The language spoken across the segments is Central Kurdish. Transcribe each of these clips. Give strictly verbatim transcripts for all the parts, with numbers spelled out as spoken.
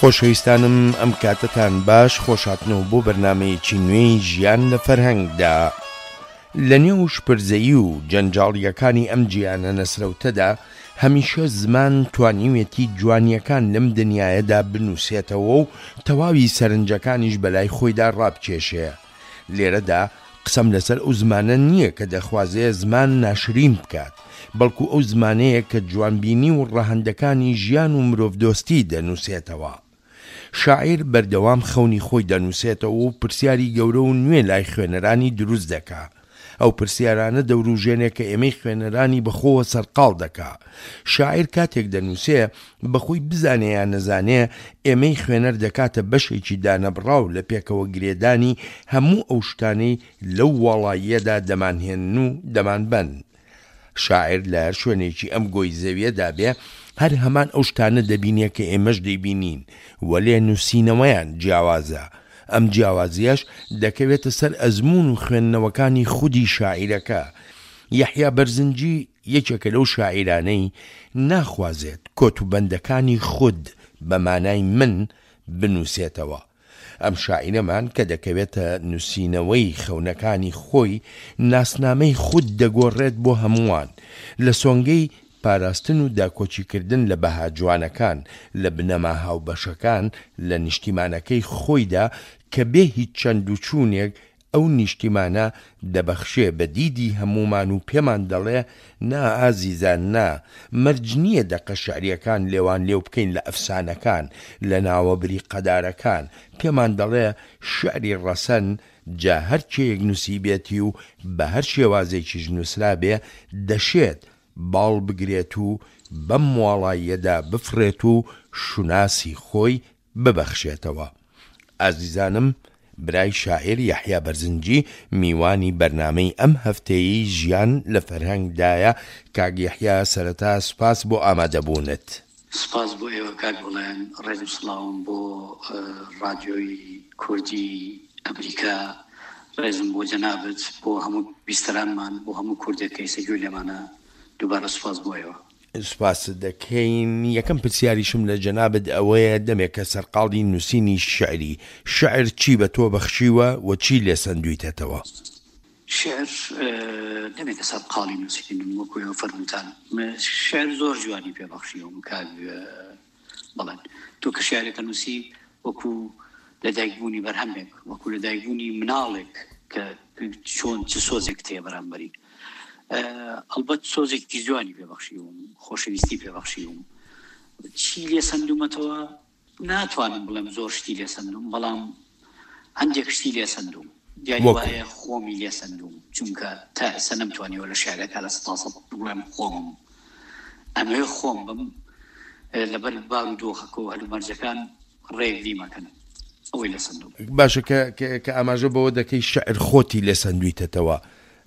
خۆشەویستانم ئەم کاتتان باش خۆشهاتنەوە بۆ بەرنامەیەکی نوێی ژیان لە فەرهەنگدا. لە نێو شپرزەیی و جەنجاڵیەکانی ئەم گیانە نەسرەوتەدا هەمیشە زمان توانیوێتی جوانیەکان لەم دنیایەدا بنووسێتەوە و تەواوی سەرنجەکانیش بەلای خۆیدا ڕابکێشێ. لێرەدا قسەم لەسەر ئەو زمانە نییە کە دەخوازێ زمان ناشرین بکات، بەڵکو ئەو زمانەیە کە جوانبینی و ڕەهەندەکانی ژیان و مرۆڤدۆستی دەنووسێتەوە. شاعیر بەردەوام خەونی خۆی دەنووسێتەوە و پرسیاری گەورە و نوێ لای خوێنەرانی دروست دەکا. ئەو پرسیارانە دەوروژێنێ کە ئێمەی خوێنەرانی بەخۆوە سەرقاڵ دەکا. شاعیر کاتێک دەنووسێ بەخۆی بزانێ یا نەزانێ ئێمەی خوێنەر دەکاتە بەشێکی دانەبڕاو لە پێکەوە گرێدانی هەموو ئەو شتانەی لەو وەڵاییەدا دەمانهێن و دەمانبەن. شاعیر لە هەر شوێنێکی ئەم گۆی زەویەدا بێ هەر هەمان ئەو شتانە دەبینێ کە ئێمەش دەیبینین، وەلێ نووسینەوەیان جیاوازە. ئەم جیاوازیەش دەکەوێتە سەر ئەزمون و خوێندنەوەکانی خودی شاعیرەکە. یەحیا بەرزنجی یەکێکە لەو شاعیرانەی ناخوازێت کۆتوبەندەکانی خود بە مانای من بنووسێتەوە. ئەم شاعیرەمان کە دەکەوێتە نووسینەوەی خەونەکانی خۆی ناسنامەی خود دەگۆڕێت بۆ هەمووان لە سۆنگەی پاراستن و داکۆچیکردن لە بەها جوانەکان لە بنەما هاوبەشەکان لە نیشتیمانەکەی خۆیدا کە بێ هیچ چەند و چوونێک ئەو نیشتیمانە دەبەخشێ بە دیدی هەمومان و پێمان دەڵێ نا ئازیزان نا، مەرج نییە دەقە شعریەکان لێوان لێو بکەین لە ئەفسانەکان لە ناوەبری قەدارەکان. پێمان دەڵێ شعری ڕەسەن جا هەرچێک نووسی بێتی و بە هەر شێوازێکیش نووسرا بێ دەشێت باڵ بگرێت و بەم وڵاییەدا بفرێت و شوناسی خۆی ببەخشێتەوە. ئازیزانم، برای شاعیر یەحیا بەرزنجی میوانی بەرنامەی ئەم هەفتەیەی ژیان لە فەرهەنگدایە. کاک یەحیا، سەرەتا سوپاس بۆ ئامادەبوونت. سپاس بۆ ئێوە کاک بڵێن، ڕێزم سڵاوم بۆ ڕادیۆی کوردی ئەمریکا، ڕێزم بۆ جەنابەت، بۆ هەموو بیستەرانمان، بۆ هەموو کوردێکی سەگوێ لێمانە. دووبارە سوپاس بۆ ئێوە. سوپاس دەکەین. یەکەم پرسیاریشم لە جەنابەت ئەوەیە دەمێکە سەرقاڵی نووسینی شعری. شعر چی بە تۆ بەخشیوە و چی لێ سندویتێتەوە؟ شعر دەمێکە سەرقاڵی نووسین وەکو ئێوە فەرمووتان. شعر زۆر جوانی پێ بەخشیوم کاک بڵێن. تۆ کە شعرێکە نووسی وەکو لە دایکبوونی بەرهەمێک، وەکو لە دایکبوونی مناڵێک کە چۆن چ سۆزێک تێ بەرامبەری. ئەلبەت سۆزێکی جوانی پێبەخشیوم، خۆشەویستی پێبەخشیوم. چی لێ سندومەتەوە ناتوانم بڵێم زۆر شتی لێ سندوم، بەڵام هەندێک شتی لێ سندوم. دیاری وایە خۆمی لێ سندوم، چونکە تا ئێستا نەمتوانیوە لە شعرەکە لە سەد بڵێم خۆم ئەمەوێ خۆم بم لەبەر بار و دۆخەکەەوە هەلومەرجەکان ڕێک دیمەکەن. ئەوەی لێ سندوم. باشە کە ئاماژە بەوە دەکەی شعر خۆتی لێ سندویتێتەوە،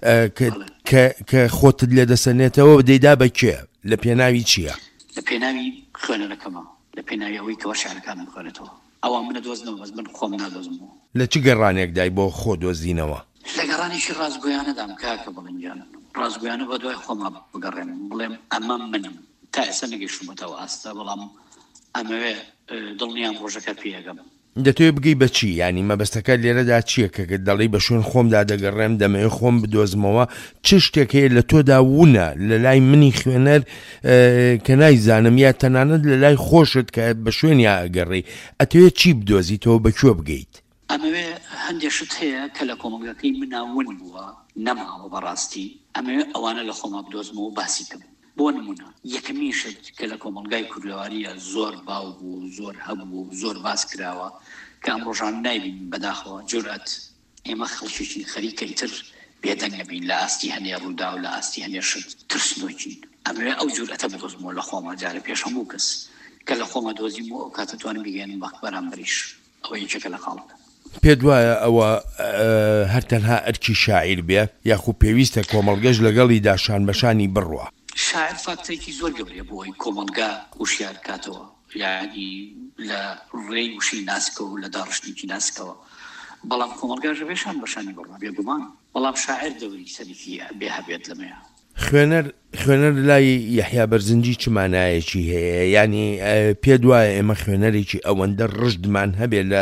کە خۆتت لێ دەسەنێتەوە دەیدا بە کێ؟ لە پێناوی چییە؟ لە پێناوی خوێنەرەکەمە، لە پێناوی ئەوەی کەەوە شعرەکانم بخوێنێتەوە. ئەوە منە دۆزنەوە، بەس من خۆم نادۆزمەوە. لە چ گەڕانێک دای بۆ خۆ دۆزینەوە؟ لە گەڕانێکی ڕازگۆیانەدام کاکە بڵنجان. ڕازگۆیانە بە دوای خۆما بگەڕێن، بڵێم ئەمە منم. تا ئێستا نەگەیشتومەتەوە ئاستا، بەڵام ئەمەوێ دڵنیام ڕۆژەکە پێگەم. دەتوێ بگەی بە چی؟ ینی مەبەستەکە لێرەدا چییە کە دەڵی بە شوێن خۆمدا دەگەڕێم، دەمەوێت خۆم بدۆزمەوە؟ چ شتێک هەیە لە تۆدا وونە لە لای منی خوێنەر کە نایزانم، یا تەنانەت لە لای خۆشت کە بە شوێنیا ئەگەڕی ئەتەوێت چی بدۆزیتەوە، بەکوێ بگەیت؟ ئەمەوێ هەندێک شت هەیە کە لە کۆمەلگەکەی مناون بووە نەماوە بەڕاستی، ئەمەوێ ئەوانە لە خۆما بدۆزمەوە باسی کەم. بۆ نمونە یەکەمیشت کە لە کۆمەلگای کوردەواریە زۆر باو بوو، زۆر هەبوو، زۆر باس کراوە کە ئەم ڕۆژان نایبین بەداخەوە جورئەت ئێمە خەڵکێکی خەریکەی تر بێدەنگ نەبین لە ئاستی هەنێ ڕوودا و لە ئاستی هەنێ شت ترسنۆکین. ئەمەوێ ئەو جورئەتە بدۆزمەوە لە خۆما جارە پێش هەموو کەس کە لە خۆمە دۆزیمەوە ئەو کاتە توانم بگەێنم بە بەرامبەریش. ئەوە یەکێکە لە خاڵەکە. پێت وایە ئەوە هەر تەنها ئەرکی شاعیر بێ یاخو پێویستە کۆمەڵگەش لەگەڵی داشان بەشانی بڕوە؟ شاعر فاکتێکی زۆر گەورەیە بۆی کۆمەلگا وشیار کاتەوە، یعنی لە ڕێی وشی ناسکەوە و لە داڕشتێکی ناسکەوە. بەڵام کۆمەلگاژە بێشان بەشانی بڕوە بێگومان، بەڵام شاعر دەوری سەریکی بێ هەبێت لەمەیە. خوێنەر خوێنەر لای یەحیا بەرزنجی چ مانایەکی هەیە؟ ینی پێ وایە ئێمە خوێنەرێکی ئەوەندە ڕژدمان هەبێت لە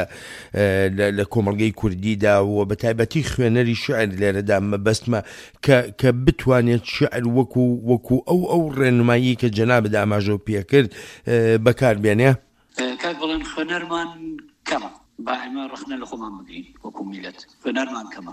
لە کۆمەڵگەی کوردیدا و بە تایبەتی خوێنەری شعر لێرەدا مەبەستمە کە بتوانێت شعر وەکو وەکو ئەو ئەو ڕێنمایی کە جەنابەت ئاماژە پێکرد بەکاربێنێ؟ کاک بەڵێن خوێنەرمان کەمە، با ئێمە ڕخنە لە خۆمان بگرین وەکو میلەت، خوێنەرمان کەمە.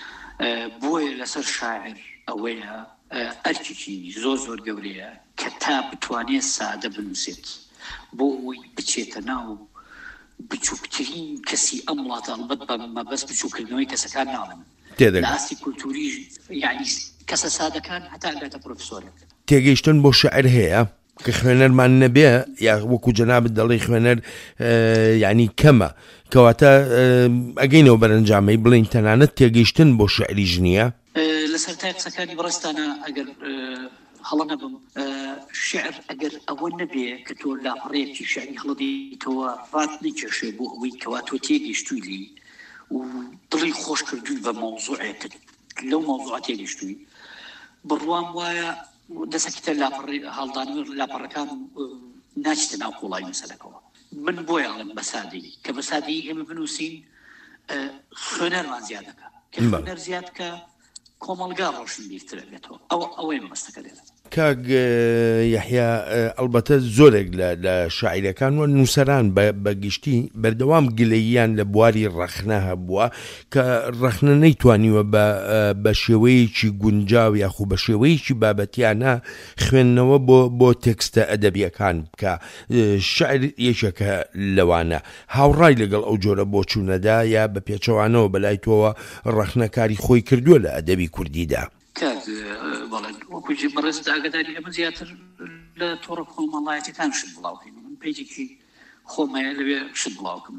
بۆیە لەسەر شاعر ئەوەیە ئەرکێکی زۆر زۆر گەورەیە کە تا بتوانێت سادە بنووسێت بۆ ئەوی بچێتە ناو بچووکترین کەسی ئەم وڵاتە، ئەڵبەت بە مەبەست بچووکردنەوەی کەسەکان ناڵن لە ئاستی کولتوری، یعنی کەسە سادەکان هەتا ئەگاتە پرۆفیسۆرێک. تێگەیشتن بۆ شاعر هەیە کە خوێنەرمان نەبێ، یا وەکو جەنابەت دەڵێ خوێنەر یعنی کەمە، کەواتە ئەگەینەوە بەرەنجامەی بڵین تەنانەت تێگەیشتن بۆ شعری ژنیە؟ لەسەر تای قسەکانی بەڕێستانە ئەگەر هەڵە نەبم، شعر ئەگەر ئەوە نەبێ کە تۆ لاپەڕەیەکی شعری هەڵەدەیتەوە ڕات نەکێشێ بۆ ئەوەی کەوا تۆ تێگەیشتووی لی و دڵی خۆش کردووی بە مەوزوعێکت لەو مەوزوعە تێگەیشتووی، بڕوام وایە دەسەکیتە هەڵدانەوە لاپەڕەکان ناچتە ناو کۆڵای مەسەلەکەوە. من بۆیە ئەڵێم بە سادەیی کە بە سادەیی ئێمە بنووسین خوێنەرمان زیاد دەکە، کە خوێنەر زیاد کە کۆمەڵگا ڕۆشن بیرترە بێتەوە. ئەوە ئەوەی مەبەستەکە لێرە. کاک یەحیا ئەلبەتە زۆرێک لە شاعیرەکان و نووسەران بەگشتی بەردەوام گلەییان لە بواری ڕەخنە هەبووە کە ڕەخنە نەیتوانیوە بە شێوەیەکی گونجاو یاخو بە شێوەیەکی بابەتیانە خوێندنەوە بۆ بۆ تێکستە ئەدەبیەکان بکە. شعر یەکێکە لەوانە. هاوڕای لەگەڵ ئەو جۆرە بۆچوونەدا یا بە پێچەوانەوە بەلای تۆوە ڕەخنەکاری خۆی کردووە لە ئەدەبی کوردیدا؟ بەڵێن وەکوجی بەڕێز ئاگداری ئەمە زیاتر لە تۆڕە کۆمەڵایەتەکان شت بڵاوکەین. من پێیجێکی خۆمایە لەوێ شت بڵاوکەم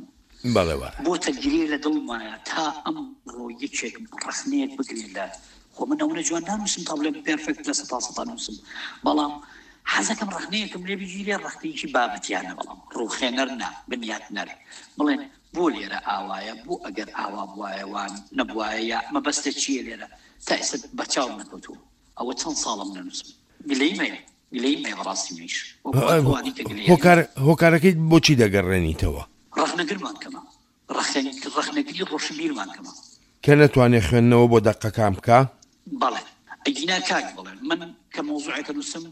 بۆ تەگیری لە دڵمایە تا ئەمڕۆ یەکێک ڕەخنەیەک بگرێت لە خۆ من ئەوە جوان نانووسم تا بڵێم پێرفێکت لە سەتا سەتا نووسم، بەڵام حەزەکەم ڕەخنەیەکم لێ بگیرێ ڕەخنەیەکی بابەتیانە، بەڵام ڕووخێنەر نا بنیات نەر بڵێن بۆ لێرە ئاوایە، بۆ ئەگەر ئاوا بواە وان نەبواە یا مەبەستە چییە لێرە تا ئێستا بەچاو نەکەوتووە. ئەوە چەند ساڵم نەنووسم، گلەی مەیە گلەی مەیە بەڕاستی منیش. هۆکارەکەیت بۆچی دەگەڕێنیتەوە؟ ڕەخنەگرمان کەمە، ڕەخنەگری ڕۆشنبیرمان کەمە کە نەتوانێت خوێندنەوە بۆ دەقەکان بکە. بەڵێ ئەگینا کاک بڵێن من کە مۆزوعێکە نووسم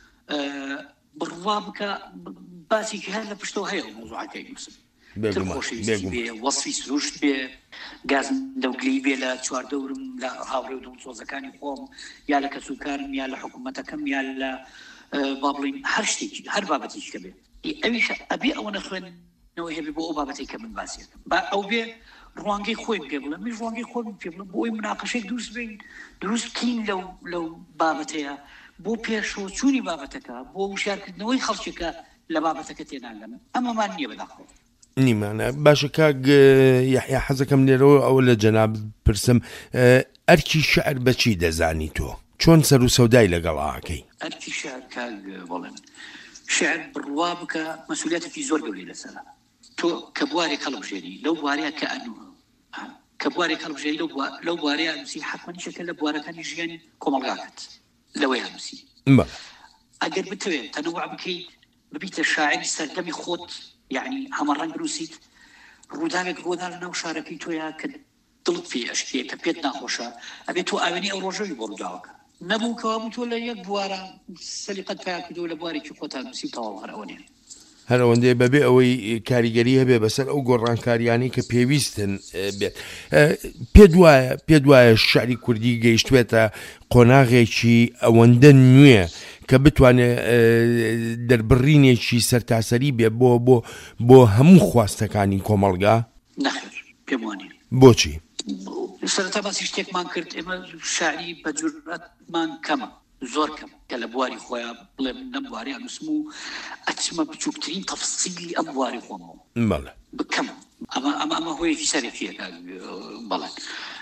بڕوا بکە باسێکی هەر لە پشتەوە هەیە مۆزوعەکەی نووسم، خۆشەویستی بێ، وەسفی سروشت بێ، گازندەوگلی بێ لە چواردەورم لە هاوڕێ و دڵسۆزەکانی خۆم یا لە کەسوکارم یا لە حکوومەتەکەم یا لە با بڵین هەر شتێکی هەر بابەتێکی کە بێ ئەویش ئەبێ ئەوە نەخوێنەوەی هەبێ بۆ ئەو بابەتێک کە من باسیەکەم با ئەو بێ ڕوانگەی خۆی پێ بڵێم، من ڕوانگەی خۆم پێ بڵێم بۆ ئەوی مناقەشەی دروست بین دروست بکەین لەو لەو بابەتەیە بۆ پێشۆچوونی بابەتەکە بۆ وشارکردنەوەی خەڵکێکە لە بابەتەکە تێناگەن. ئەمەمان نییە بەداخۆ نیمانە. باشە کاک یەحیا حەزەکەم لێرەوە ئەوە لە جەناب پرسم، ئەرکی شعر بەچی دەزانی تۆ؟ چۆن سەر و سەودای لەگەڵاکەی؟ ئەرکی شعر کاک بڵێن شعر بڕوا بکە مەسئولیەتێکی زۆر گەورەی لەسەرە. تۆ کە بوارێک هەڵبژێری لەو بوارەیە کە ئەنووە کە بوارێک هەڵبژێری لەو بوارەیە نووسی حتمەنیشەکە لە بوارەکانی ژیانی کۆمەڵگاکەت لەوەی نووسی. ئەگەر بتوێت تەنەوع بکەیت ببیتە شاعری سەردەمی خۆت، یعنی هەمەڕەنگ بنووسیت ڕووداوێک ڕۆدا لە ناو شارەکەی تۆیە کە دڵت پێ ئەشتێ کە پێت ناخۆشە، ئەبێت تۆ ئاوێنی ئەو ڕۆژەوی بۆ ڕووداوەکە نەبوو کەوا بوو تۆ لە یەک بوارە سەلیقەت پیا کردو لە بوارێکی خۆتان نووسی تەواو هەرەوەنێ هەر ئەوەندەیە بەبێ ئەوەی کاریگەری هەبێ بەسەر ئەو گۆڕانکاریانی کە پێویستن بێت. پێ وایە پێ وایە شعری کوردی گەیشتوێتە قۆناغێکی ئەوەندە نوێ کە بتوانێت دەربڕینێکی سەرتاسەری بێ بۆ بۆ بۆ هەموو خواستەکانی کۆمەڵگا؟ نەخێر پێم وانێ. بۆچی؟ سەرەتا باسی شتێکمان کرد، ئێمە شاعری بە جورئەتمان کەمە، زۆر کەم کە لە بواری خۆیان بڵێم نەم بواری نووسم و ئەچمە بچووکترین تەفسیلی ئەم بواری خۆمەوە بکەم. ئەمە ئەمە ئەمە هۆیەکی سەرەکیەکە. بەڵێن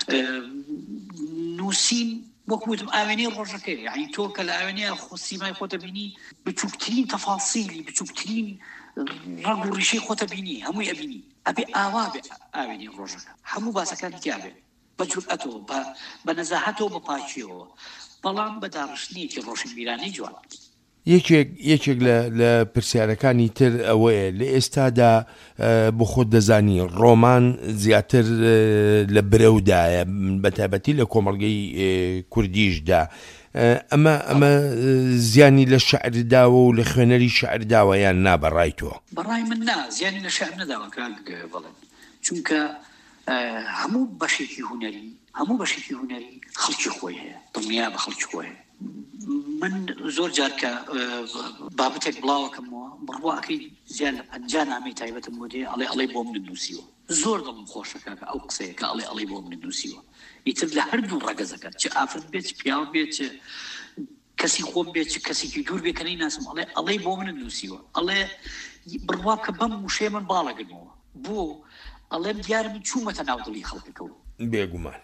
نووسین وەکوتم ئاوێنەی ڕۆژەکەی، یعنی تۆ کە لە ئاوێنەیە سیمای خۆتە بینی بچووکترین تەفاسیلی بچووکترین ڕەنگ و ڕیشەی خۆتە بینی هەمووی ئەبینی، ئەبێ ئاوا بێ ئاوێنی ڕۆژەکە هەموو باسەکانی تیا بێ بە جورئەتەوە بە نەزاهەتەوە بە پاکیەوە بەڵام بەداڕشتنیەکی ڕۆشنبیرانەی جوان. یەکێک لە پرسیارەکانی تر ئەوەیە لە ئێستادا بۆ خۆت دەزانی ڕۆمان زیاتر لە برەودایە بەتایبەتی لە کۆمەڵگەی کوردیشدا ئەمە ئەمە زیانی لە شەعرداوە و لە خوێنەری شەعرداوە یان نا بەڕای تۆ؟ بەڕای من نا زیانی لە شەعر نەداوە کاک بەڵێن، چونکە هەموو بەشێکی هونەری هەموو بەشێکی هونەری خەڵکی خۆی هەیە، دڵنیا بە خەڵکی خۆی هەیە. من زۆر جار کە بابەتێک بڵاوەکەمەوە بڕواکەی زیان لە پەنجا نامەی تایبەتم بۆ دێ ئەڵێ ئەڵێ بۆ من نووسیوە، زۆر دڵم خۆشە کاکە ئەو قسەیە کە ئەڵێ ئەڵێ بۆ من نووسیوە. ئیتر لە هەردوو ڕەگەزەکەت چ ئافرەت بێت چ پیاو بێت چ کەسی خۆم بێت چ کەسێکی دوور بێت کە نەیناسم ئەڵێ ئەڵێ بۆ من نووسیوە، ئەڵێ بڕوا کە بەم وشێ من باڵەگرنەوە بۆ ئەڵێم دیارە من چوومەتە ناو دڵی خەڵکەکەوە. بێگومان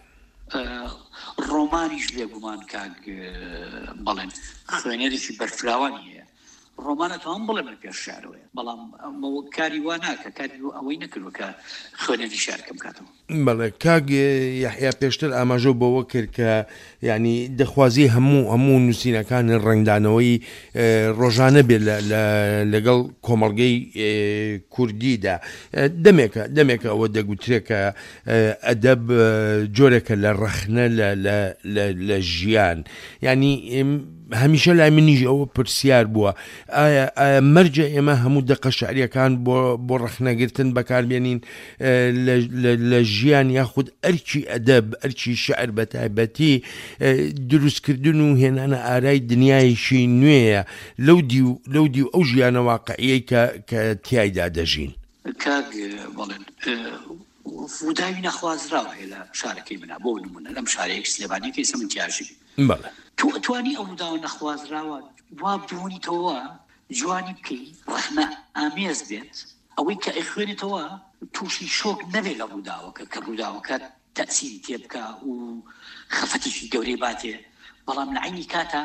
ڕۆمانیش بێگومان کاک بەڵێن خوێنەرێکی بەرفراوانی هەیە. ڕۆمانە تو هەم بڵێ من پێش شارەوەیە، بەڵام کاری وا ناکە، کاری ئەوەی نەکردوە کە خوێنەری شارکەم کاتەوە. بەڵێ کاک یەحیا پێشتر ئاماژە بەوە کرد کە ینی دەخوازی هەموو هەموو نووسینەکانی ڕنگدانەوەی ڕۆژانە بێت لەگەڵ کۆمەڵگەی کوردیدا. دەمێکە دەمێکە ئەوە دەگوترێت کە ئەدەب جۆرێکە لە ڕەخنە لە ژیان، ینی هەمیشە لای منیش ئەوە پرسیار بووە ئایا مەرجە ئێمە هەموو دەقە شعریەکان بۆ ڕەخنەگرتن بەکاربێنین لە ژیان یاخود ئەرکی ئەدەب ئەرکی شعر بەتایبەتی دروستکردن و هێنانە ئارای دنیایشی نوێیە لەو دی و ئەو ژیانە واقعیەی کە تیایدا دەژین؟ کاک بەڵێن وداوی نەخوازراوە هەیە لە شارەکەی منە، بۆ نمونە لەم شارەیەک سلێبانیەکەی سەمنتیاژی بەڵێ تو ئەتوانی ئەو وداوە نەخوازراوە وا بوونیتەوە جوانی بکەی ڕەخنە ئامێز بێت، ئەوەی کە ئەخوێنێتەوە تووشی شۆک نەبێت لە ڕووداوەکە کە ڕووداوەکە تەسیری تێ بکە و خەفەتیشی گەورەی باتێ، بەڵام لە عینی کاتە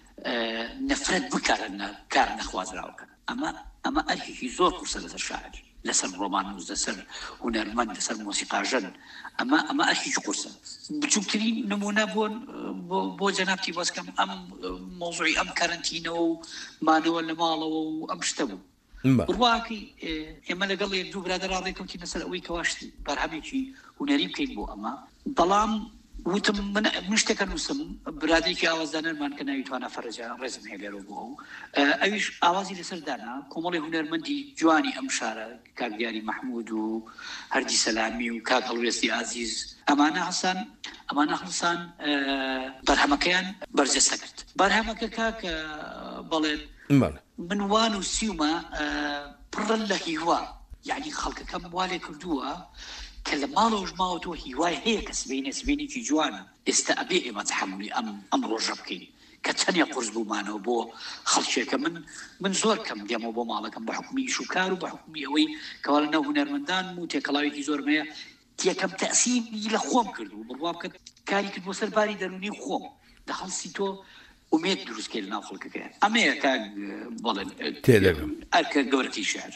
نەفرەت بکارە کار نەخوازراوەکە. ئەمە ئەمە ئەرکێکی زۆر قورسە لەسەر شاعر، لەسەر ڕۆمانوس، لەسەر هونەرمەند، لەسەر مۆسیقاژەن. ئەمە ئەمە ئەرکێکی قورسە. بچووکترین نمونە بۆن بۆ جەنابتی بۆسکەم ئەم مۆزوعی ئەم کارنتینەوە و مانەوە لە ماڵەوە و ئەم شتە بوو. بڕواکەی ئێمە لەگەڵ یەک دوو برادەرا ڕێکەوتی لەسەر ئەوەی کەواشت بەرهەمێکی هونەری بکەین بۆ ئەمە، بەڵام وتم من شتێکە نووسم برادێکی ئاوازدانەرمان کە ناوی توانە فەرەجە ڕێزم هەیە لێرە بووە و ئەویش ئاوازی لەسەر دانا کۆمەڵی هونەرمەندی جوانی ئەم شارە کاک دیاری مەحموود و هەردی سەلامی و کاک هەڵوێستی عەزیز، ئەمانە هەسان ئەمانە هەڵسان بەرهەمەکەیان بەرجەستە کرد. بەرهەمەکە کاک بەڵێن من وان و سیومە پڕە لە هیوا، یعنی خەڵکەکەم وا لێ کردووە کە لە ماڵەوەش ماوەتەوە هیوای هەیە کە سبەینە سبەینێکی جوانە، ئێستا ئەبێ ئێمە تەحەمولی ئەم ئەم ڕۆژە بکەین کە چەندێ قورس بوومانەوە بۆ خەڵکێکە. من من زۆر کەم دێمەوە بۆ ماڵەکەم بە حکومی ئیش و کار و بە حکومی ئەوەی کەوا لەناو هونەرمەندان و تێکەڵاوێکی زۆرم هەیە تێکەم تەئسیری لە خۆم کرد و بڕوا بکە کاری کرد بۆ سەر باری دەرونی خۆم لە هەڵسی تۆ ئومێد دروستکەی لەناو خەڵکەکە. ئەمەیە کاک بەڵێن ئەرکە گەورەتی شێعر.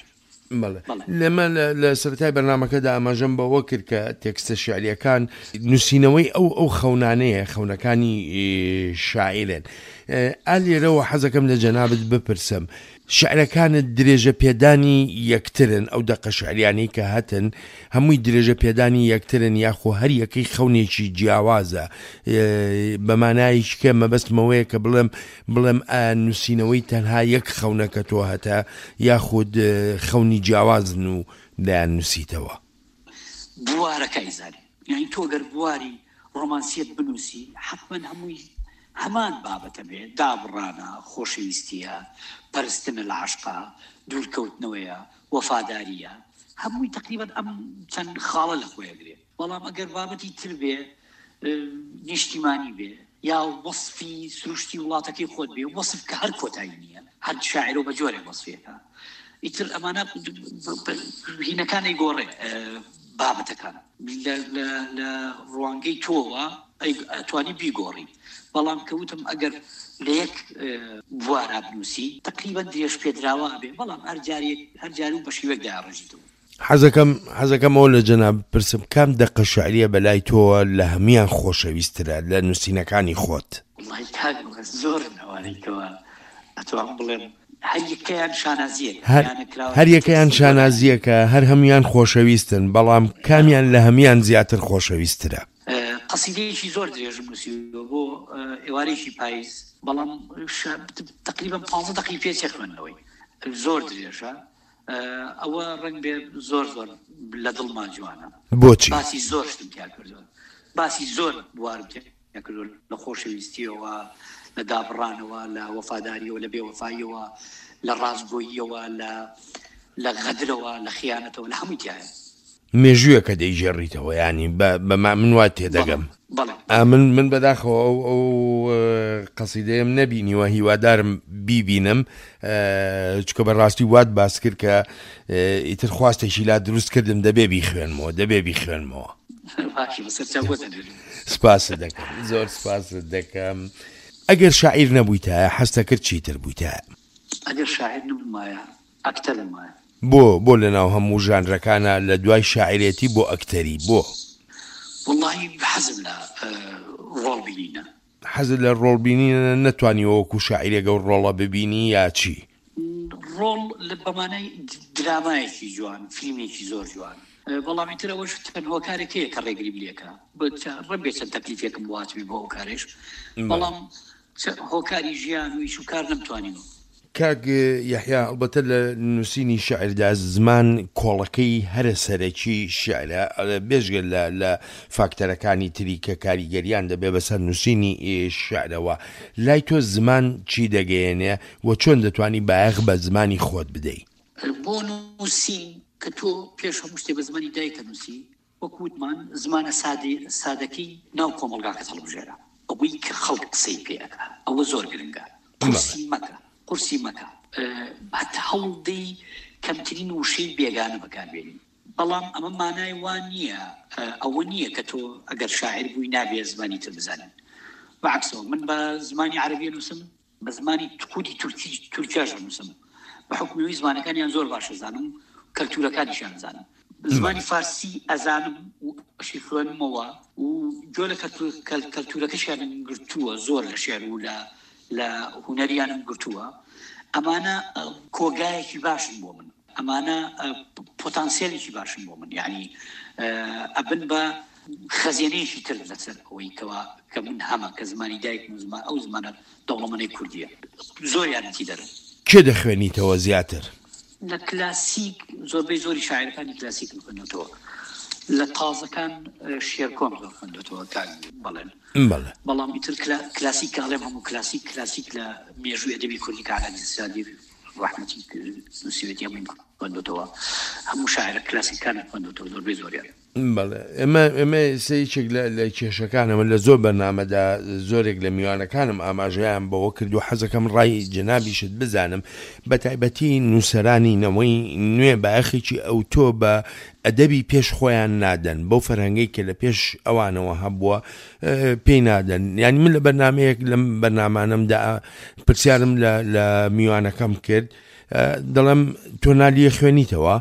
لەمە لە سەرەتای بەرنامەکەدا ئاماژەم بەوە کرد کە تێکستە شیعریەکان نووسینەوەی ئەو ئەو خەونانەیە خەونەکانی شاعرن. ئا لێرەوە حەزەکەم لە جەنابەت بپرسم شعرەکانت درێژە پێدانی یەکترن، ئەو دەقە شعریانەی کە هەتن هەمووی درێژە پێدانی یەکترن یاخۆ هەر یەکەی خەونێکی جیاوازە، بەمانایش کە مەبەستمەوەیە کە بڵێم بڵێم نووسینەوەی تەنها یەک خەونەکە تۆ هەتە یاخود خەونی جیاوازن و دایان نووسیتەوە؟ بوارەکەی زانێ، یعنی تۆ گەر بواری ڕۆمانسیەت بنووسی حتمەن هەمووی هەمان بابەتە بێ، دابڕانە، خۆشەویستیە، پەرستنە لە عاشقا، دوورکەوتنەوەیە، وەفاداریە، هەمووی تقریبەن ئەم چەند خاڵە لە خۆیەگرێ. بەڵام ئەگەر بابەتی تر بێ، نیشتیمانی بێ یا وەصفی سروشتی وڵاتەکەی خۆت بێ، وەصف کە هەر کۆتایی نییە، هەر شاعرەوە بە جۆرێک وەصفێکە، ئیتر ئەمانە هینەکانی گۆڕێ بابەتەکان لە ڕوانگەی تۆوە ئەتوانی بیگۆڕی. بەڵام کەوتم ئەگەر لە یەک بوارا بنووسی تقریبا درێژ پێدراوە بێ، بەڵام هەر جارێک هەر جار و بە شێوەیەک داڕژیتەوە. حەزەکەم حەزەکەم ئەو لە جەناب پرسم کام دەقە شعریە بەلای تۆوە لە هەمویان خۆشەویسترە لە نووسینەکانی خۆت؟ وڵی کاک زۆر نەوانێکەوە ئەتوان بڵێم هەر یەکەیان شانازیە هەر یەکەیان شانازیەکە هەر هەمویان خۆشەویستن بەڵام کامیان لە هەمویان زیاتر خۆشەویسترە؟ قەسیدەیەکی زۆر درێژم نووسیوە بۆ ئێوارەیەکی پاییز بەڵام تقریبا پانزە دقی پێچێ خوێندنەوەی زۆر درێژە ئەوە ڕنگ بێ زۆر زۆر لە دڵمان جوانە. بۆچی؟ باسی زۆر شتم تیا کردووە باسی زۆر بوارم تیا کردووە لە خۆشەویستیەوە لە دابڕانەوە لە وەفاداریەوە لە بێوەفاییەوە لە ڕازگۆییەوە لە غەدرەوە لە خیانەتەوە لە هەمووی تایە. مێژوویەکە دەیژێڕیتەوە ینی بە من وا تێدەگەم. من من بەداخەوە ئەو ئەو قەسیدەیەم نەبینیوە هیوادارم بیبینم چکە بەڕاستی وات باس کرد کە ئیتر خواستێکی لا دروست کردم دەبێ بیخوێنمەوە دەبێ بیخوێنمەوە. سپاست دەکەم زۆر سپاست دەکەم. ئەگەر شاعیر نەبوویتە حەستە کرد چیتر بوویتە؟ ئەگەر شاعیر نبوومایە ئەکتەرم وایە. بۆ بۆ لەناو هەموو ژانرەکانە لە دوای شاعیرەتی بۆ ئەکتەری بۆ؟ وڵڵاهی حەزم لە ڕۆڵبینینە. حەزت لە ڕۆڵبینینە نەتوانیەوە وەکو شاعیرێگە و ڕۆڵە ببینی یا چی؟ ڕۆڵ لە بەمانای درامایەکی جوان فیلمێکی زۆر جوان بەڵامی ترەوەش تەنهۆکارێکەیە کە ڕێگری بلێکە ڕەبێ چەند تەکلیفێکم واتوی بۆ ئەو کارێش بەڵام هۆکاری ژیان و ئیش و کار نەمتوانینەوە. کاک یەحیا ئەڵبەتە لە نووسینی شعردا زمان کۆڵەکەی هەرە سەرەکی شعرە بێژگە لە لە فاکتەرەکانی تری کە کاریگەریان دەبێ بەسەر نووسینی شعرەوە لای تۆ زمان چی دەگەیەنێ و چۆن دەتوانی بایەخ بە زمانی خۆت بدەیت؟ بۆ نووسین کە تۆ پێش هەموو شتێ بە زمانی دایکە نووسی وەکووتمان زمانە سادەکەی ناو کۆمەلگاکەت هەڵبژێرە ئەوەی کە خەڵک قسەی پێەکە ئەوە زۆر گرنگە. قورسی مەکە قورسی مەکە هەتا هەوڵدەی کەمترین وشەی بێگانە بەکاربێنی بەڵام ئەمە مانای وان نییە ئەوە نییە کە تۆ ئەگەر شاعیر بووی نابێ زمانی تر بزانن. بەعکسەوە من بە زمانی عەرەبی نووسم بە زمانی کوردی تورکی تورکیاش نووسم بە حکمیەوەی زمانەکانیان زۆر باشە زانم و کەلتورەکانیشیان زانم. زمانی فارسی ئەزانم و ئەشی خوێنمەوە و جۆ لە کەلتورەکەشیان گرتووە زۆر لە شێعر و لە لە هونەریانم گرتووە. ئەمانە کۆگایەکی باشن بۆ من ئەمانە پۆتانسیێلێکی باشن بۆ من یعنی ئەبن بە خەزیێنەیەکی تر لەسەر ئەوەی کەوا کە من هەمە کە زمانی دایک و زمان ئەو زمانە دەوڵەمەندی کوردیە زۆریانەتی دەرن. کێ دەخوێنیتەوە زیاتر؟ لە کلاسیک زۆربەی زۆری شاعرەکانی کلاسیک خوێندەوە لە تازەکان شێرکۆم زۆر خوێندەوە کار بەڵێن بەڵام ئیتر کلاسیک کاڵێم هەموو کلاسیک کلاسیک لە مێژووی ئەدەبی کوردی کە عەلی سادی ڕەحمەتی نووسیوێتی هەمووی خوێندەوە هەموو شاعرە کلاسیکان خوێندەوە زۆربەی زۆریان. بەڵێ ئێمە ئێمە سەیچێک لە کێشەکانەمە لە زۆر بەرنامەدا زۆرێک لە میوانەکانم ئاماژەیان بەوە کردو حەزەکەم ڕای جەنابیشت بزانم بە تایبەتی نووسەرانی نەوەی نوێ بایەخێکی ئەو تۆ بە ئەدەبی پێش خۆیان نادەن بەو فەرهەنگەی کە لە پێش ئەوانەوە هەبووە پێی نادەن. یعنی من لە بەرنامەیەک لەم بەرنامانەمدا پرسیارم لە میوانەکەم کرد دەڵێم تۆ نالیە خوێنیتەوە؟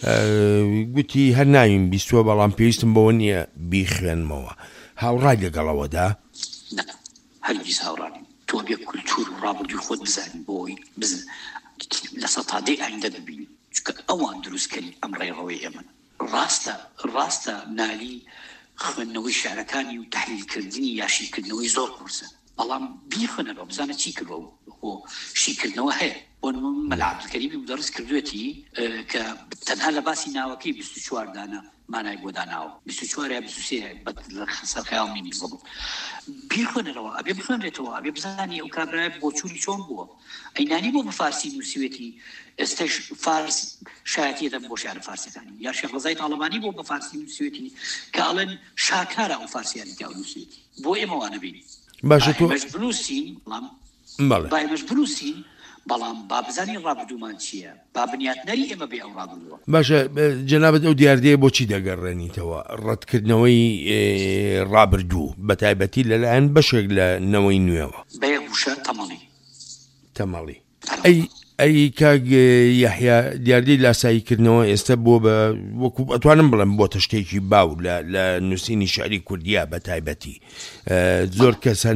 گوتی هەر ناویم بیستووە بەڵام پێویستم بەوە نییە بیخوێنمەوە. هاوڕای لەگەڵەوەدا؟ هەرگیز هاوڕانیم تۆ بێ کولتور و ڕابردووی خۆت بزانین بۆی بزن لە سەتادەی ئایندە ببینی چکە ئەوان دروستکەری ئەم ڕێڕەوەی ئێمە. ڕاستە ڕاستە نالی خوێندنەوەی شعرەکانی و تەحلیلکردنی یاشیکردنەوەی زۆر قورسە بەڵام بیخوێنەوە بزانە چی کردەوە و شیکردنەوە هەیە. بۆ مەلا عەبدولکەریمی دەڕست کردوێتی کە تەنها لە باسی ناوەکەی بیست و چوار دانە مانای بۆ داناوە بیست و چوار یا بیست و سێ سەر خەیاڵمی بوو. بیخوێنەرەوە ئەبێ بخوێنرێتەوە ئەبێ بزانی ئەو کابرایە بۆ چووری چۆن بووە. ئەینانی بۆ بە فارسی نووسیوێتی ئێستش فارس شایەتی دەم بۆ شعر فارسیەکانی یا شێخ ڕەزای تاڵەبانی بۆ بە فارسی نووسیوێتی کە ئەڵێن شاکارە ئەو فارسیانی کە نووسیوێتی بۆ ئێمەوانە بینی باشە تۆ بنووسین بەڵام بایمەش بنووسین بەڵام با بزانین ڕابردوومان چییە با بنیاتنەری ئێمە بێ ئەو ڕابردووە. باشە جەنابەت ئەو دیاردەیە بۆچی دەگەڕێنیتەوە ڕەتکردنەوەی ڕابردوو بە تایبەتی لەلایەن بەشێک لە نەوەی نوێەوە؟ بەیەک وشە تەمەڵی تەمەڵی ئەی ئەی کاک یەحیا دیاردەی لاساییکردنەوە ئێستا بۆ بە وەکو ئەتوانم بڵێم بۆ تشتێکی باو لە نووسینی شعری کوردیا بە تایبەتی زۆر کەسن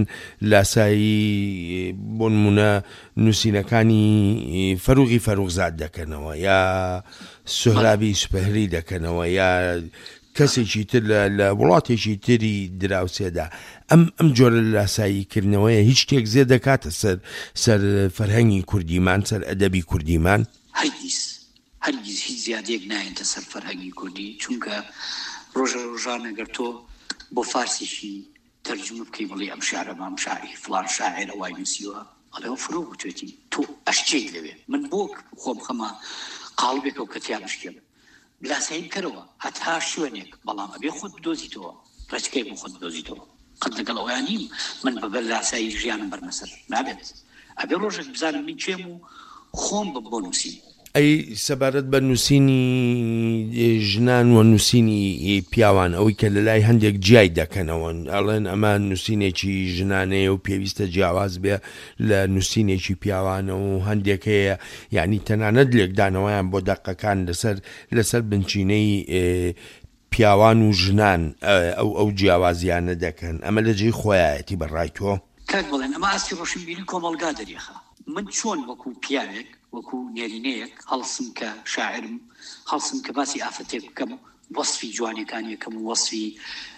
لاسایی بۆ نمونە نووسینەکانی فەروغی فەروغزاد دەکەنەوە یا سوهرابی سوپهری دەکەنەوە یا کەسێکی تر لە وڵاتێکی تری دراوسێدا ئەم ئەم جۆرە لاساییکردنەوەیە هیچ شتێک زێ دەکاتە سەر سەر فەرهەنگی کوردیمان سەر ئەدەبی کوردیمان هەرگیز هەرگیز هیچ زیادێک نایەتە سەر فەرهەنگی کوردی چونکە ڕۆژە ڕۆژان ئەگەر تۆ بۆ فارسیشی تەرجمە بکەی بڵێ ئەم شارە مام شاعری فڵان شاعرە وای نووسیوە ئەڵێەوە فرۆ بتوێتی تۆ ئەشتێک لەوێ من بۆ خۆم خەمە قاڵبێکە و کەتیان بشکێم لاسایی بکەرەوە هەتا شوێنێک بەڵام ئەبێ خۆت بدۆزیتەوە ڕێچکەی بۆ خۆت بدۆزیتەوە قەت لەگەڵ ئەویان نیم من بەبەر لاسایی ژیانم بەرمەسەر نابێت ئەبێ ڕۆژێک بزانم من چێم و خۆم بە بۆ نووسین ئەی سەبارەت بە نووسینی ژنان و نووسینی پیاوان ئەوەی کە لە لای هەندێک جیای دەکەنەوە ئەڵێن ئەمە نووسینێکی ژنانەیە و پێویستە جیاواز بێ لە نووسینێکی پیاوانە و هەندێک هەیە یعنی تەنانەت لێکدانەوەیان بۆ دەقەکان لەسەر لەسەر بنچینەی پیاوان و ژنان ئەو ئەو جیاوازیانە دەکەن ئەمە لە جێی خۆیەتی بەڕای تۆ کاک بڵێن ئەمە ئاستی ڕۆشنبیری کۆمەڵگا دەریخە من چۆن وەکو پیاوێک وەکو نێرینەیەک هەڵسم کە شاعرم هەڵسم کە باسی ئافرەتێک بکەم وەسفی جوانیەکانی یەکەم و وەسفی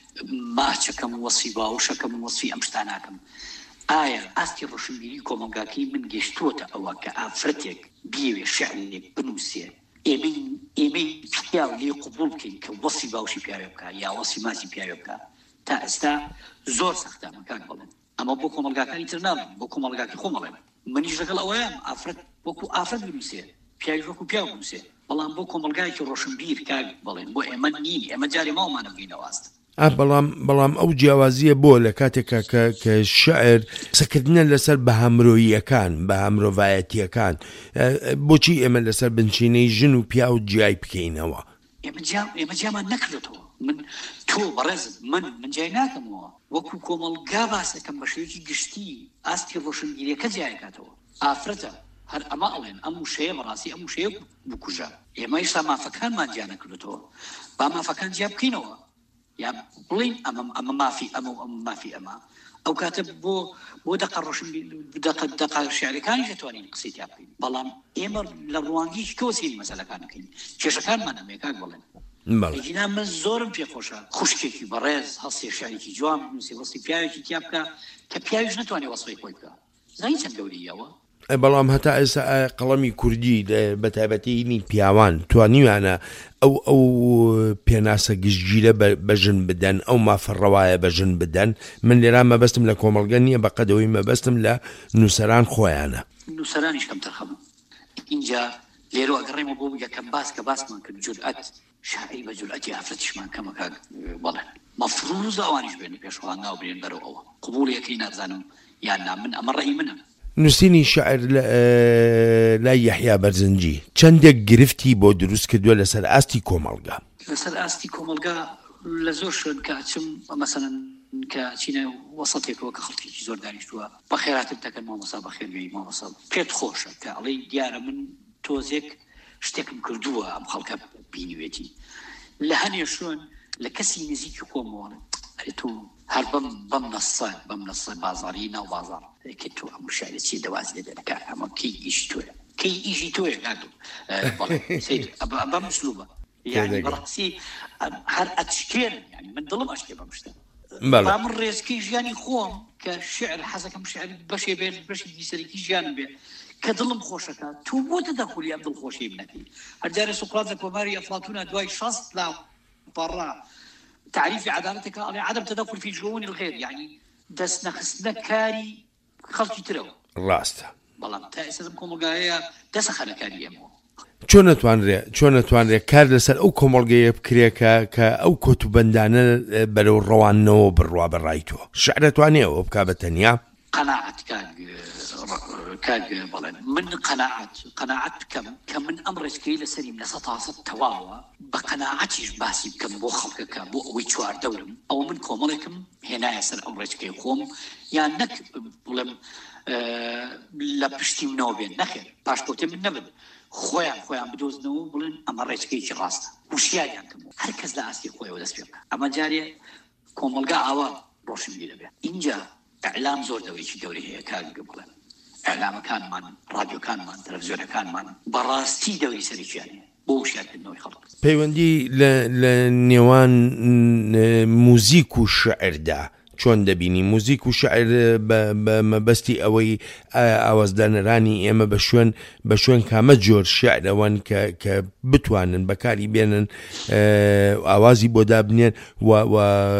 ماچەکەم و وەسفی باوشەکەم و وەسفی ئەم شتاناکەم ئایا ئاستی ڕۆشنبیری کۆمەڵگاکەی من گەشتووەتە ئەوە کە ئافرەتێک بیەوێ شعرێک بنووسێ ئێمەی ئێمەی پیاو لێ قبوڵ بکەین کە وەسفی باوشی پیاوێ بکە یا وەسفی ماچی پیاوێ بکە تا ئێستا زۆر سەختە کاک بڵێن ئەمە بۆ کۆمەڵگاکانی تر ناڵێن بۆ کۆمەڵگاکی خۆمەڵێن منیش لەگەڵ ئەوەیەم ئافرەت وەکو ئافرەت بنووسێ پیاوی وەکو پیاو بنووسێ بەڵام بۆ کۆمەڵگایەکی ڕۆشنبیر کاک بڵێن بۆ ئێمە نین ئێمە جارێ ماڵمانە بگەینەوە بەڵام بەڵام ئەو جیاوازیە بۆ لە کاتێکە کە شعر قسەکردنە لەسەر بەهامرۆییەکان بە هەمرۆڤایەتیەکان بۆچی ئێمە لەسەر بنچینەی ژن و پیا و جیای بکەینەوە ئێمە جامان نەکردێتەوە من تۆ بەڕێزم من من جای ناکەمەوە وەکو کۆمەڵگا باسەکەم بە شێوەیەکی گشتی ئاستی ڕۆشنبیریەکە جیایکاتەوە ئافرەتە هەر ئەمە ئەڵێن ئەم وشەیە بەڕاستی ئەم وشەیە بکوژە ئێمە ئێستا مافەکانمان جیا نەکردێتەوە با مافەکان جیا بکەینەوە یا بڵین ئەمە ئەمە مافی ئەمە و ئەم مافی ئەمە ئەو کاتە بۆ بۆ دەقە ڕۆشنبیری دەقە شعرەکانی دەتوانین قسەی تیا بکەین بەڵام ئێمە لە ڕوانگیش کۆسیری مەسەلەکان بکەین کێشەکانمان ئەمێ کاک بڵێن بەڵێ من زۆرم پێخۆشە خوشکێکی بەڕێز هەستی شعرێکی جوان بنووسێ وەستی پیاوێکی تیا بکە کە پیاویش نەتوانێت وەسفی خۆی بکە زانی چەند گەورەیەوە بەڵام هەتا ئێستا قەڵەمی کوردی بە تایبەتینی پیاوان توانیوانە ئەو ئەو پێناسە گشتگیرە بە ژن بدەن ئەو مافەڕەوایە بە ژن بدەن من لێران مەبەستم لە کۆمەڵگە نییە بە قەدەوەی مەبەستم لە نووسەران خۆیانە نووسەرانیش کەم تەرخەم اینجا لێرە ئەگەڕێمە بۆ یەکەم باس کە باسمان کرد جورئەت شاعری بە جورئەتی ئافرەتیشمان کەمە کاک بەڵێن مەفروض ئەوانیش بێنی پێشوان ناو بێن بەرەو ئەوە قبوڵیەکەی نازانم یان نا من ئەمە ڕێی منە نووسینی شاعر لای یەحیا بەرزنجی چەندێک گرفتی بۆ دروست کردووە لەسەر ئاستی کۆمەڵگا لەسەر ئاستی کۆمەڵگا لە زۆر شوێن کە چم مەسەلەن کە چینە وەسەڵێکەوە کە خەڵکێکی زۆر دانیشتووە بە خێراتت دەکەن مامۆستا بە خێرگەی مامۆستا پێت خۆشە کە ئەڵێ دیارە من تۆزێک شتێکم کردووە ئەم خەڵکە بینیوێتی لە هەنێ شوێن لە کەسی نزیکی خۆمەوە ئەرێ تۆ هەر بەم بەم نەسە بەم نەسە بازاڕی ناو بازار کە تۆ ئەم شاعرە چی دەواز لێ دەکا ئەمە کەی ئیشی تۆیە کەی ئیشی تۆیە کاکو بەم مسلوبە یعنی بەڕاستی هەر ئەتشکێنن یعنی من دڵم ئەشکێ بەم شتە با من ڕێزکەی ژیانی خۆم کە شعر حەزەکەم شعر بەشێ بێت بەشی دیسەرێکی ژیانم بێ کە دڵم خۆشەکە تۆ بۆ تەدەخولی ئەم دڵخۆشی بنەکەی هەر جارێ سوقراط لە کۆماری ئەفلاطونە دوای شەست لا بەڕا تعريف عدالتك عدم تدخل في شؤون الغير يعني دس نخسنا كاري خلقي ترو راسته والله تأسيس كومولغايا دس خنا كاري يمو چۆن نتوانرێ چۆن نتوانرێ کار لەسەر ئەو کۆمەڵگەیە بکرێ کە ئەو کۆتوبەندانە بەرەو ڕەوانەوە بڕوا بەڕای تۆ شعر دەتوانێەوە بکا بە تەنیا قەناعەت کاک بەڵێن من قەناعەت قەناعەت بکەم کە من ئەم ڕێچکەی لەسەریم لە سەد تا سەد تەواوە بە قەناعەتیش باسی بکەم بۆ خەڵکەکە بۆ ئەوەی چواردەورم ئەوە من کۆمەڵێکم هێنایە سەر ئەم ڕێچکەی خۆم یان نەک بڵێم لە پشتی منەوە بێن نەخێر پاشکەوتێ من نەبن خۆیان خۆیان بدۆزنەوە بڵێن ئەمە ڕێچکەیەکی ڕاستە وشیاریان کردبوو هەر کەس لە ئاستی خۆیەوە دەست پێ بکات ئەمە جارێ کۆمەلگا ئاوا ڕۆشنبیر دەبێت اینجا ئەعلام زۆر دەوریکی گەورەی هەیە کاگە بڵێن ئەعلامەکانمان ڕادیۆکانمان تەلەڤیزیۆنەکانمان بەڕاستی دەوری سەرکیانە بۆ وشارکردنەوەی خەڵک پەیوەندی لە نێوان موزیک و شعردا چۆن دەبینی موزیک و شعر بە مەبەستی ئەوەی ئاوازدانەرانی ئێمە بە شوێن بە شوێن کامە جۆر شعرەوەن کە بتوانن بەکاری بێنن ئاوازی بۆ دابنێن و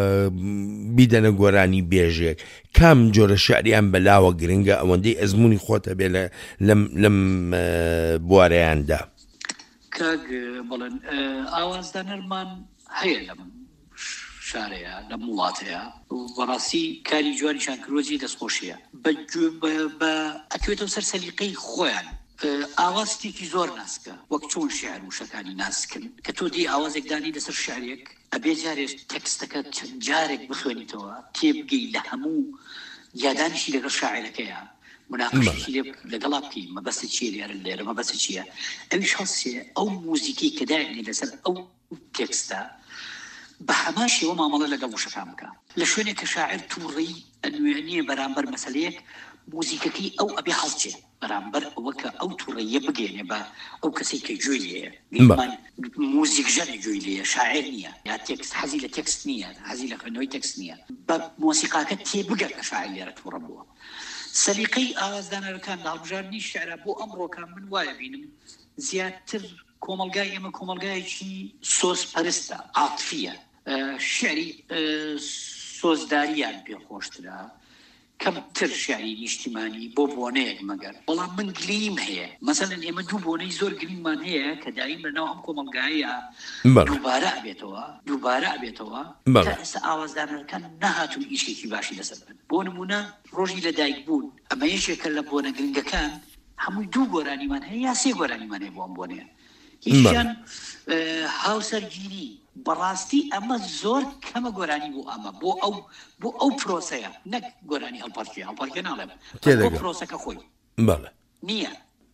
بیدەنە گۆرانی بێژێک کام جۆرە شعریان بەلاوە گرنگە ئەوەندەی ئەزمموی خۆتە بێ لەم بوارەیاندا کاک بڵێن ئاوازدانەرمان هەیە لەم شارەیە لە وڵاتەیە بەڕاستی کاری جوانیشان کرۆجی دەستخۆشیە بە ئەکوێتەوە سەر سەلیقەی خۆیان ئاوازتێکی زۆر ناسکە وەک چۆن شعر وشەکانی ناسکن کە تۆ دی ئاوازێکدانی لەسەر شعرێک ئەبێ جارێک تەکستەکە چەند جارێک بخوێنیتەوە تێبگەی لە هەموو یادانیشی لەگەڵ شاعرەکەیە مناقشی لەگەڵا بکەی مەبەستە چیە لێرە لێرە مەبەستە چییە ئەویش هەڵسێ ئەو موزیکی کە دایانی لەسەر ئەو تێکستە بە هەماشیەوە مامەڵە لەگەڵ وشەکان بکە لە شوێنێک کە شاعر تووڕی ئەنوێنیە بەرامبەر مەسەلەیەک موزیکەکەی ئەو ئەبێ هەڵچێ بەرامبەر ئەوە کە ئەو تووڕەیە بگەێنێ بە ئەو کەسێک کە گوێی لێیە موزیک ژەنێ گوێی لێیە شاعر نییە یا تێکست حەزی لە تێکست نییە حەزی لە خوێندنەوەی تێکست نییە بە مۆسیقاکە تێبگە کە شاعر لێرە تووڕە بووە سەلیقەی ئاوازدانەرەکان لە هەڵبژاردننی شیعرە بۆ ئەمڕۆکان من وایە بینم زیاتر کۆمەلگای ئێمە کۆمەلگایەکی سۆز پەرستە عاتفیە شعری سۆزداریان پێخۆشترا کەمتر شعری نیشتیمانی بۆ بۆنەیەک مەگەر بەڵام من گلیم هەیە مەسەلەن ئێمە دوو بۆنەی زۆر گلیممان هەیە کە دایم لەناو ئەم کۆمەلگایە دووبارە ئەبێتەوە دووبارە ئەبێتەوە کە ئێستا ئاوازدانەکان نەهاتون ئیشێکی باشی لەسەر بن بۆ نمونە ڕۆژی لەدایک بوون ئەمە یەکێکە لە بۆنە گرنگەکان هەمووی دوو گۆرانیمان هەیە یا سێ گۆرانیمان هەیە بۆ ئەم بۆنەیە هیچیان هاوسەرگیری بەڕاستی ئەمە زۆر کەمە گۆرانی بۆ ئەمە بۆ ئەو بۆ ئەو پرۆسەیە نەک گۆرانی هەڵپەرکی هەڵپەرکە ناڵێم بۆ پرۆسەکە خۆی نییە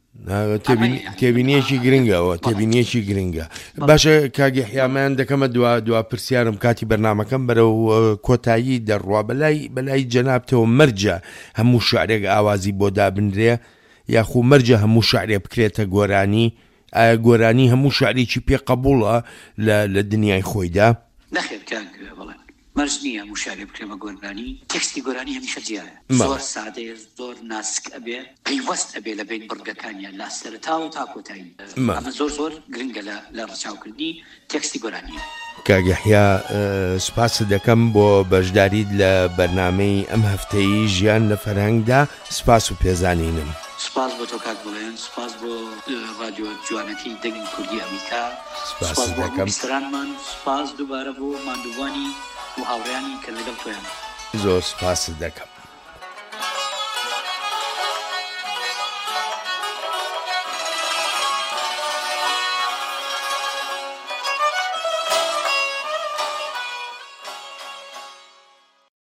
تێبینیەکی گرنگەوە تێبینیەکی گرنگە باشە کاگەحیامان دەکەمە دوا دوا پرسیارم کاتی بەرنامەکەم بەرەو کۆتایی دەڕوا بەلای بەلای جەنابتەوە مەرجە هەموو شعرێک ئاوازی بۆ دابنرێ یاخو مەرجە هەموو شعرێ بکرێتە گۆرانی ئایا گۆرانی هەموو شعرێکی پێ قبوڵە لە دنیای خۆیدا نەخێر کاک بڵێن مەرج نییە هەموو شعرێ بکرێمە گۆرانی تێکستی گۆرانی هەمیشە جیایە زۆر سادەیە زۆر ناسک ئەبێ پەیوەست ئەبێ لە بین بڕگەکانیان لا سەرەتاوە تا کۆتایی ئەمە زۆر زۆر گرنگە لە ڕەچاوکردنی تێکستی گۆرانیە کاگەحیا سپاس دەکەم بۆ بەشداریت لە بەرنامەی ئەم هەفتەی ژیان لە فەرهەنگدا سپاس و پێزانینم سپاس بۆ تۆ کاک بڵێن سپاس بۆ ڕادیۆ جوانەتی دەنگی کوردی ئەمریکا سپاس بۆ بیسترانمان سپاس دووبارە بۆ ماندووانی و هاوڕێیانی کە لەگەڵ تۆیان زۆر سپاس دەکەم